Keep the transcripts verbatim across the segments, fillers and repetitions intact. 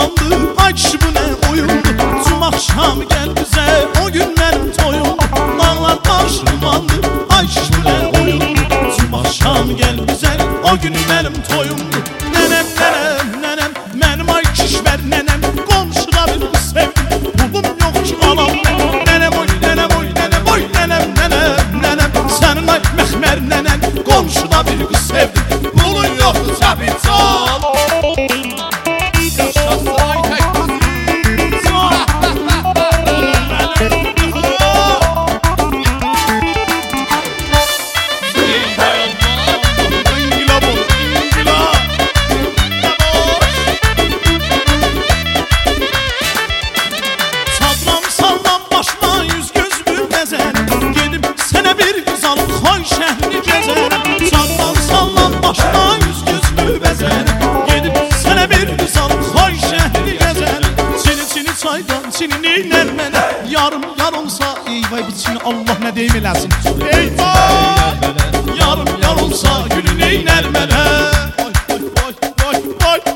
uzandı. Ay kişi bu ne oyundu. Cum akşam gel bize, o gün benim toyumdu. Dağlar başlandı. Ay kişi bu ne oyundu. Cum akşam gel bize, o gün benim toyumdu. Nenem nenem nenem, benim ay kişver nenem. Komşuda bir kız sevdim, buldum yok ki alam benim. Nenem oy nenem oy nenem oy nenem nenem nenem. Senin ay mehmer nenen, komşuda bir kız sevdim, bulun yoktu tabi can. Yaşasın Aytek kızı. Sallam sallam başına yüz göz bümezen, gidip sene bir kız alıp koy şehri gezen. Sallam sallam başına yüz göz bümezen, gidip sene bir kız alıp koy şehri gezen. Seni seni çaydan seni neyler mene, yarım yar olsa ey vay bu seni Allah ne deyim eləsin. Eyvah yarım yar olsa gülü neyler mene. Vay vay vay vay vay vay.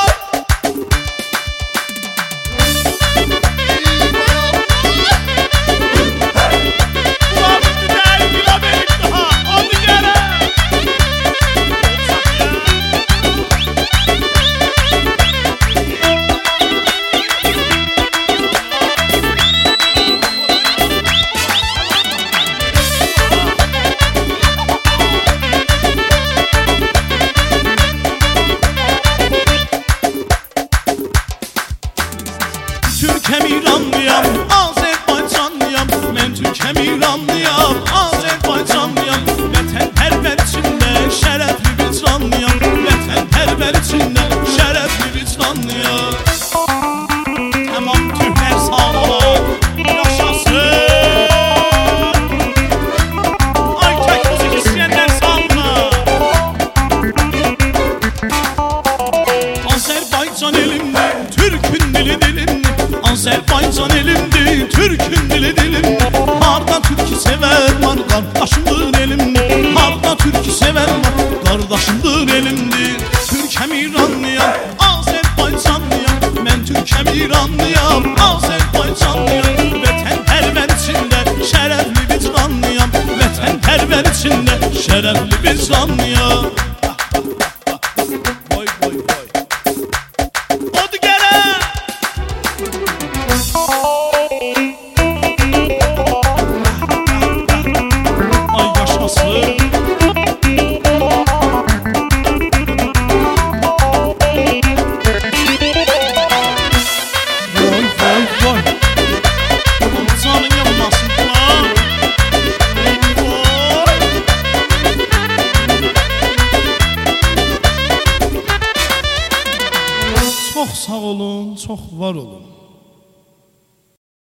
Türkem İranlıyam, Azerbaycanlıyam. Ben Türkem İranlıyam, Azerbaycanlıyam. Vətənpərvər içində şərəfli bir canlıyam. Vətənpərvər içində şərəfli bir canlıyam. Tamam Türklər sağ ola, yaşasın. Aytek müzik istəyənlər sağ ola. Azerbaycan elimdə, Türkün dili dilimdə. Azerbaycan elimdi, Türk'ün dili dilim. Harda Türk'ü sever var, kardeşimdir elimdi. Harda Türk'ü sever var, kardeşimdir elimdi. Türk'em İranlıyam, Azerbaycanlıyam. Ben Türk'em İranlıyam, Azerbaycanlıyam. Vətənpərvər içində şərəfli bir canlıyam. Vətənpərvər içində şərəfli bir canlıyam. Vay vay vay. Odu gələ. Ay yaşasın. Vay vay vay. Canın yanmasın lan. Vay. Çox sağ olun, çox var olun.